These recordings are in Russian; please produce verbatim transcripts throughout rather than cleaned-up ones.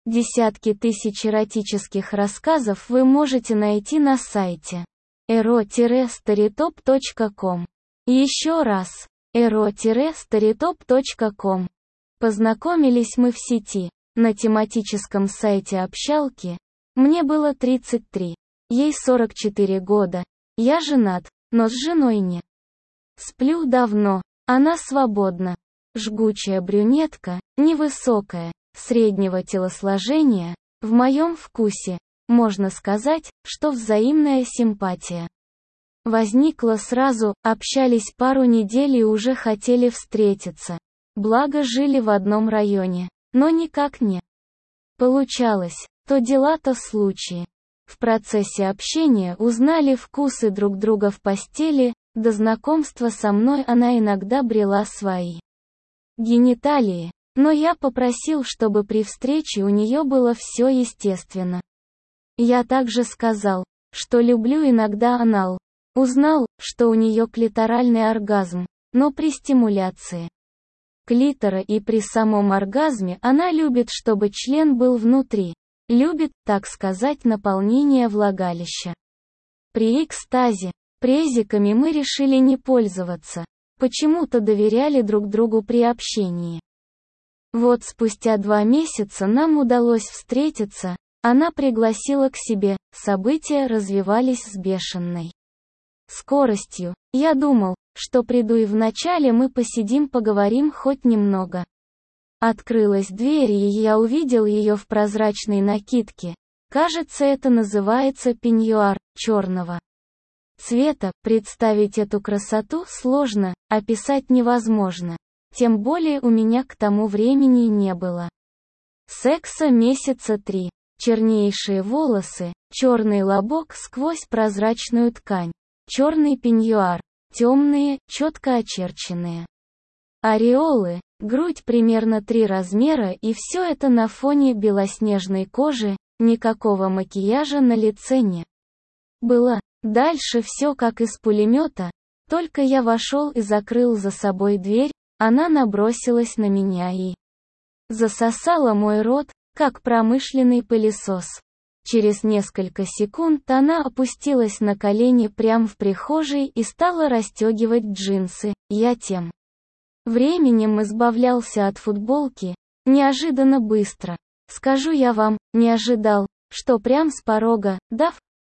Десятки тысяч эротических рассказов вы можете найти на сайте эро старитоп точка ком. Еще раз, эро старитоп точка ком. Познакомились мы в сети, на тематическом сайте общалки. Мне было тридцать три, ей сорок четыре года. Я женат, но с женой не сплю давно, она свободна. Жгучая брюнетка, невысокая, среднего телосложения, в моем вкусе, можно сказать, что взаимная симпатия возникла сразу, общались пару недель и уже хотели встретиться. Благо жили в одном районе, но никак не получалось, то дела, то случаи. В процессе общения узнали вкусы друг друга в постели, до знакомства со мной она иногда брела свои гениталии, но я попросил, чтобы при встрече у нее было все естественно. Я также сказал, что люблю иногда анал. Узнал, что у нее клиторальный оргазм, но при стимуляции клитора и при самом оргазме она любит, чтобы член был внутри. Любит, так сказать, наполнение влагалища. При экстазе, презиками мы решили не пользоваться. Почему-то доверяли друг другу при общении. Вот спустя два месяца нам удалось встретиться, она пригласила к себе, события развивались с бешеной скоростью. Я думал, что приду и вначале мы посидим, поговорим хоть немного. Открылась дверь и я увидел ее в прозрачной накидке. Кажется, это называется пеньюар, черного цвета. Представить эту красоту сложно, описать невозможно. Тем более у меня к тому времени не было секса месяца три. Чернейшие волосы, черный лобок сквозь прозрачную ткань, черный пеньюар, темные, четко очерченные ореолы, грудь примерно три размера, и все это на фоне белоснежной кожи, никакого макияжа на лице не было. Дальше все как из пулемета, только я вошел и закрыл за собой дверь, она набросилась на меня и засосала мой рот, как промышленный пылесос. Через несколько секунд она опустилась на колени прямо в прихожей и стала расстегивать джинсы. Я тем временем избавлялся от футболки, неожиданно быстро. Скажу я вам, не ожидал, что прям с порога, дав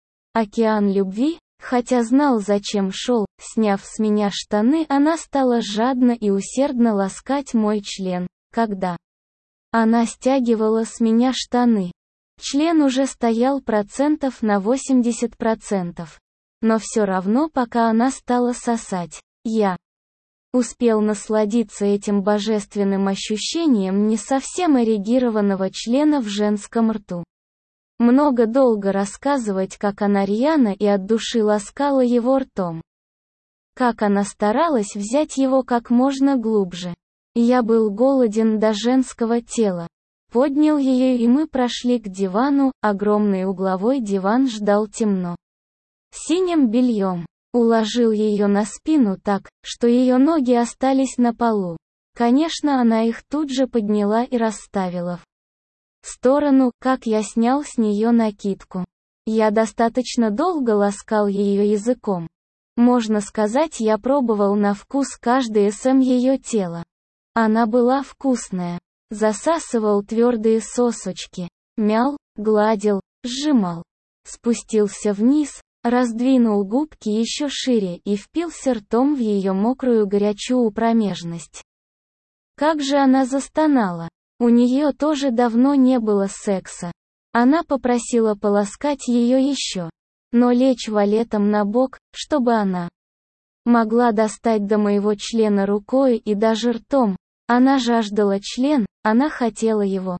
океан любви, хотя знал, зачем шел. Сняв с меня штаны, она стала жадно и усердно ласкать мой член. Когда она стягивала с меня штаны, член уже стоял процентов на восемьдесят процентов. Но все равно, пока она стала сосать, я успел насладиться этим божественным ощущением не совсем эрегированного члена в женском рту. Много долго рассказывать, как она рьяно и от души ласкала его ртом. Как она старалась взять его как можно глубже. Я был голоден до женского тела. Поднял ее, и мы прошли к дивану. Огромный угловой диван ждал темно синим бельем. Уложил ее на спину так, что ее ноги остались на полу. Конечно, она их тут же подняла и расставила в сторону, как я снял с нее накидку. Я достаточно долго ласкал ее языком. Можно сказать, я пробовал на вкус каждый см ее тела. Она была вкусная. Засасывал твердые сосочки, мял, гладил, сжимал. Спустился вниз, раздвинул губки еще шире и впился ртом в ее мокрую горячую промежность. Как же она застонала. У нее тоже давно не было секса. Она попросила поласкать ее еще, но лечь валетом на бок, чтобы она могла достать до моего члена рукой и даже ртом. Она жаждала член, она хотела его.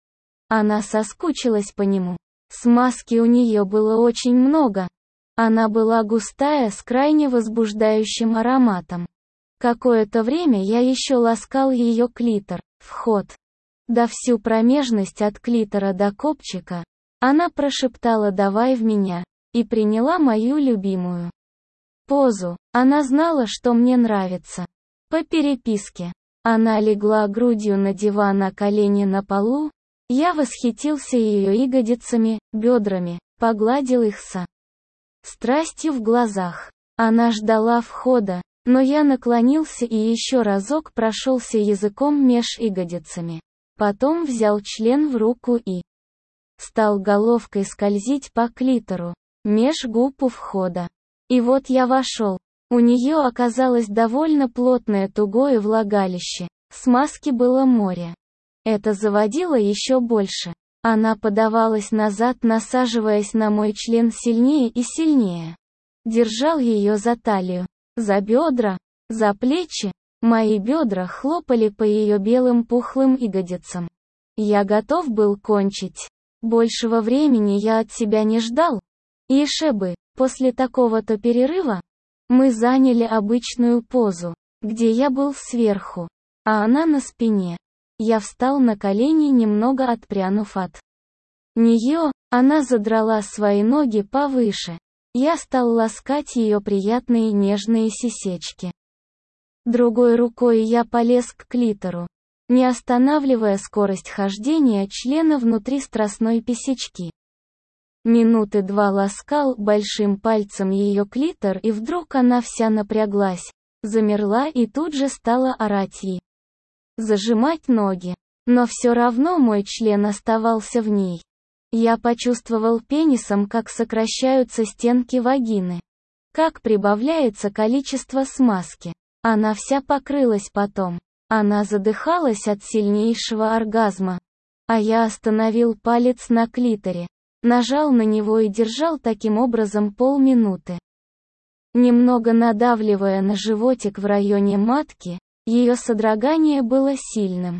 Она соскучилась по нему. Смазки у нее было очень много. Она была густая, с крайне возбуждающим ароматом. Какое-то время я еще ласкал ее клитор, вход да всю промежность от клитора до копчика. Она прошептала «давай в меня» и приняла мою любимую позу. Она знала, что мне нравится. По переписке. Она легла грудью на диван, а колени на полу. Я восхитился ее ягодицами, бедрами, погладил их со страстью в глазах. Она ждала входа, но я наклонился и еще разок прошелся языком меж ягодицами. Потом взял член в руку и стал головкой скользить по клитору, меж губ у входа. И вот я вошел. У нее оказалось довольно плотное тугое влагалище, смазки было море. Это заводило еще больше. Она подавалась назад, насаживаясь на мой член сильнее и сильнее. Держал ее за талию, за бедра, за плечи. Мои бедра хлопали по ее белым пухлым ягодицам. Я готов был кончить. Большего времени я от себя не ждал. Еще бы, после такого-то перерыва, мы заняли обычную позу, где я был сверху, а она на спине. Я встал на колени, немного отпрянув от нее, она задрала свои ноги повыше. Я стал ласкать ее приятные нежные сисечки. Другой рукой я полез к клитору, не останавливая скорость хождения члена внутри страстной писечки. Минуты два ласкал большим пальцем ее клитор, и вдруг она вся напряглась, замерла и тут же стала орать и зажимать ноги. Но все равно мой член оставался в ней. Я почувствовал пенисом, как сокращаются стенки вагины, как прибавляется количество смазки. Она вся покрылась потом. Она задыхалась от сильнейшего оргазма. А я остановил палец на клиторе, нажал на него и держал таким образом полминуты. Немного надавливая на животик в районе матки, ее содрогание было сильным.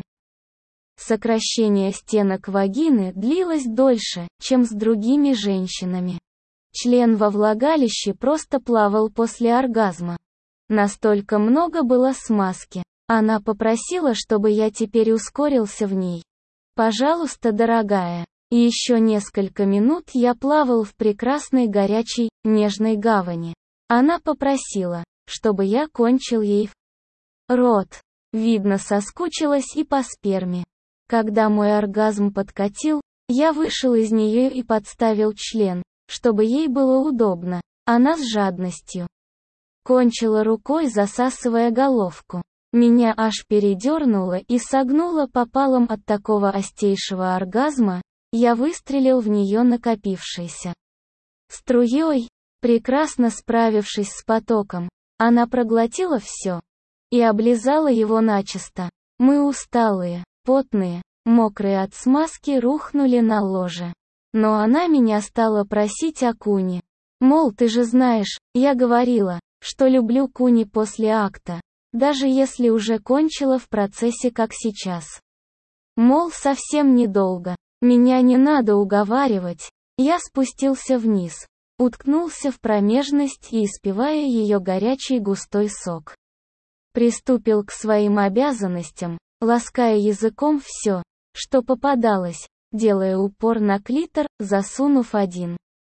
Сокращение стенок вагины длилось дольше, чем с другими женщинами. Член во влагалище просто плавал после оргазма. Настолько много было смазки. Она попросила, чтобы я теперь ускорился в ней. «Пожалуйста, дорогая». И еще несколько минут я плавал в прекрасной горячей, нежной гавани. Она попросила, чтобы я кончил ей в рот. Видно, соскучилась и по сперме. Когда мой оргазм подкатил, я вышел из нее и подставил член, чтобы ей было удобно. Она с жадностью кончила рукой, засасывая головку. Меня аж передернуло и согнуло пополам от такого остейшего оргазма. Я выстрелил в нее накопившейся струей, прекрасно справившись с потоком. Она проглотила все и облизала его начисто. Мы усталые, потные, мокрые от смазки рухнули на ложе. Но она меня стала просить о куне. Мол, ты же знаешь, я говорила, что люблю куни после акта, даже если уже кончила в процессе, как сейчас. Мол, совсем недолго. Меня не надо уговаривать. Я спустился вниз, уткнулся в промежность и, испивая ее горячий густой сок, приступил к своим обязанностям, лаская языком все, что попадалось, делая упор на клитор, засунув один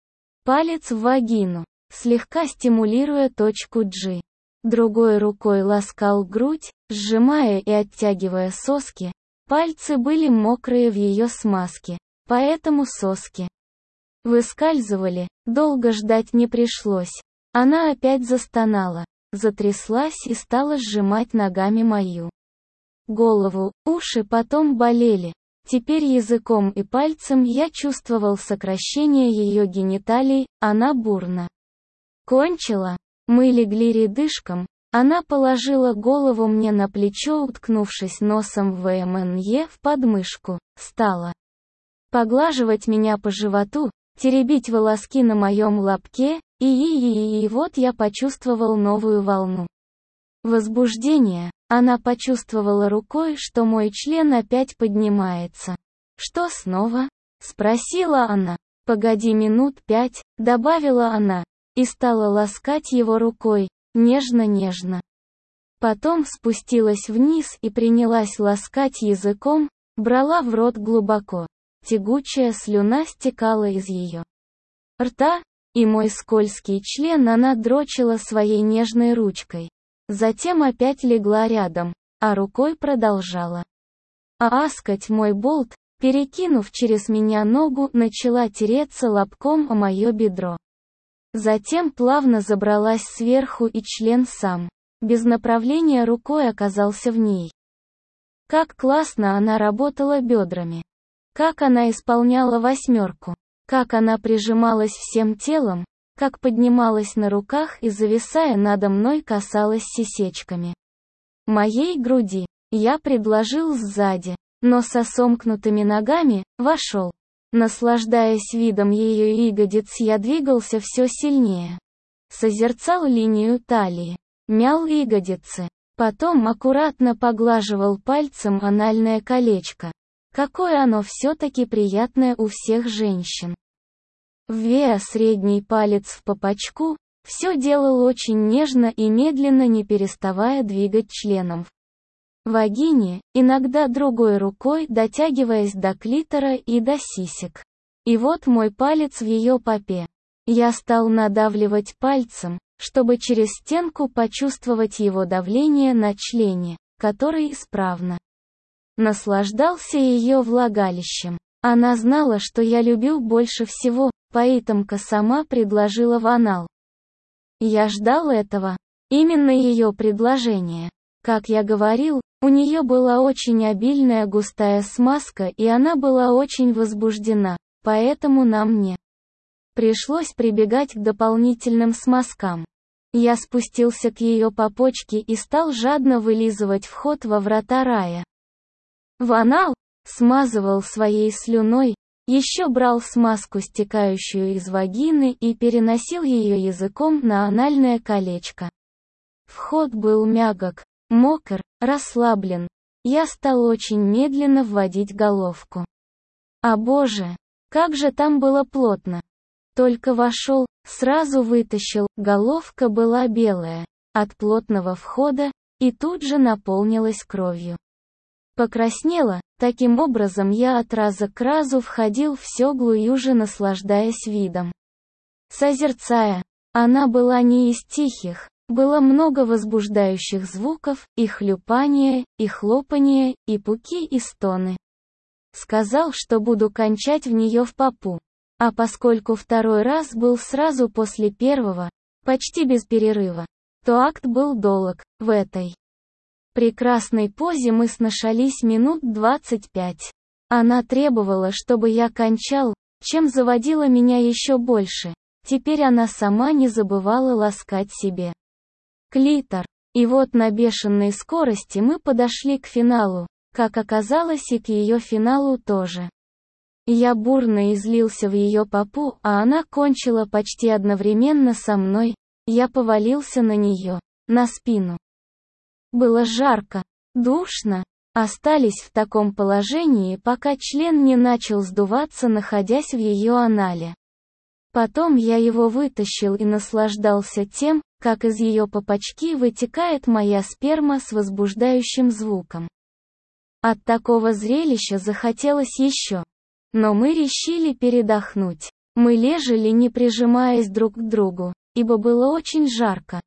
палец в вагину, слегка стимулируя точку G. Другой рукой ласкал грудь, сжимая и оттягивая соски. Пальцы были мокрые в ее смазке, поэтому соски выскальзывали, долго ждать не пришлось. Она опять застонала, затряслась и стала сжимать ногами мою голову, уши потом болели. Теперь языком и пальцем я чувствовал сокращение ее гениталий, она бурно кончила. Мы легли рядышком, она положила голову мне на плечо, уткнувшись носом в ВМНЕ в подмышку, стала поглаживать меня по животу, теребить волоски на моем лобке, и, и, и, и вот я почувствовал новую волну возбуждения. Она почувствовала рукой, что мой член опять поднимается. «Что снова?» — спросила она. «Погоди минут пять», — добавила она, и стала ласкать его рукой, нежно-нежно. Потом спустилась вниз и принялась ласкать языком, брала в рот глубоко. Тягучая слюна стекала из ее рта, и мой скользкий член она дрочила своей нежной ручкой. Затем опять легла рядом, а рукой продолжала аскать мой болт, Перекинув через меня ногу, начала тереться лобком о мое бедро. Затем плавно забралась сверху, и член сам, без направления рукой, оказался в ней. Как классно она работала бедрами. Как она исполняла восьмерку. Как она прижималась всем телом, как поднималась на руках и, зависая надо мной, касалась сисечками моей груди. Я предложил сзади, но со сомкнутыми ногами, вошел. Наслаждаясь видом ее ягодиц, я двигался все сильнее. Созерцал линию талии, мял ягодицы. Потом аккуратно поглаживал пальцем анальное колечко. Какое оно все-таки приятное у всех женщин. Ввея средний палец в попочку, все делал очень нежно и медленно, не переставая двигать членом в вагине, иногда другой рукой дотягиваясь до клитора и до сисек. И вот мой палец в ее попе. Я стал надавливать пальцем, чтобы через стенку почувствовать его давление на члене, который исправно наслаждался ее влагалищем. Она знала, что я любил больше всего, поэтому сама предложила в анал. Я ждал этого. Именно ее предложение. Как я говорил, у нее была очень обильная густая смазка, и она была очень возбуждена, поэтому нам не пришлось прибегать к дополнительным смазкам. Я спустился к ее попочке и стал жадно вылизывать вход во врата рая. В анал, смазывал своей слюной, еще брал смазку, стекающую из вагины, и переносил ее языком на анальное колечко. Вход был мягок, мокр, расслаблен. Я стал очень медленно вводить головку. А боже, как же там было плотно. Только вошел, сразу вытащил, головка была белая, от плотного входа, и тут же наполнилась кровью. Покраснела, таким образом я от раза к разу входил все глубже, наслаждаясь видом. Созерцая, она была не из тихих, было много возбуждающих звуков, и хлюпание, и хлопанье, и пуки, и стоны. Сказал, что буду кончать в нее в попу. А поскольку второй раз был сразу после первого, почти без перерыва, то акт был долг. В этой прекрасной позе мы сношались минут двадцать пять. Она требовала, чтобы я кончал, чем заводила меня еще больше. Теперь она сама не забывала ласкать себе клитор. И вот на бешеной скорости мы подошли к финалу, как оказалось, и к ее финалу тоже. Я бурно излился в ее попу, а она кончила почти одновременно со мной. Я повалился на нее, на спину. Было жарко, душно. Остались в таком положении, пока член не начал сдуваться, находясь в ее анале. Потом я его вытащил и наслаждался тем, как из ее попочки вытекает моя сперма с возбуждающим звуком. От такого зрелища захотелось еще. Но мы решили передохнуть. Мы лежали, не прижимаясь друг к другу, ибо было очень жарко.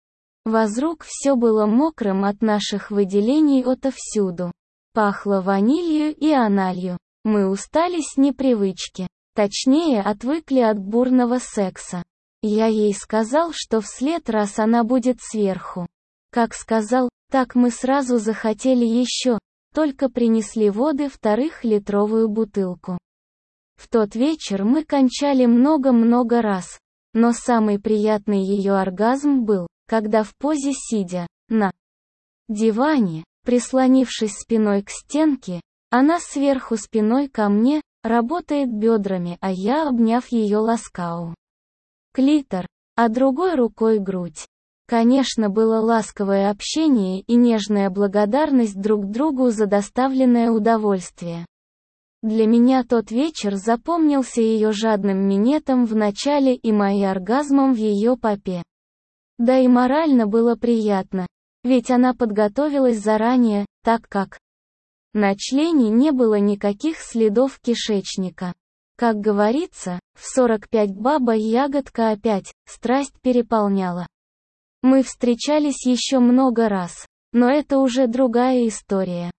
Вокруг все было мокрым от наших выделений отовсюду. Пахло ванилью и аналью. Мы устали с непривычки. Точнее, отвыкли от бурного секса. Я ей сказал, что в след раз она будет сверху. Как сказал, так мы сразу захотели еще, только принесли воды вторых литровую бутылку. В тот вечер мы кончали много-много раз, но самый приятный ее оргазм был, когда в позе сидя, на диване, прислонившись спиной к стенке, она сверху спиной ко мне, работает бедрами, а я, обняв ее, ласкаю клитор, а другой рукой грудь. Конечно, было ласковое общение и нежная благодарность друг другу за доставленное удовольствие. Для меня тот вечер запомнился ее жадным минетом в начале и моим оргазмом в ее попе. Да и морально было приятно, ведь она подготовилась заранее, так как на члене не было никаких следов кишечника. Как говорится, в сорок пять баба ягодка опять, страсть переполняла. Мы встречались еще много раз, но это уже другая история.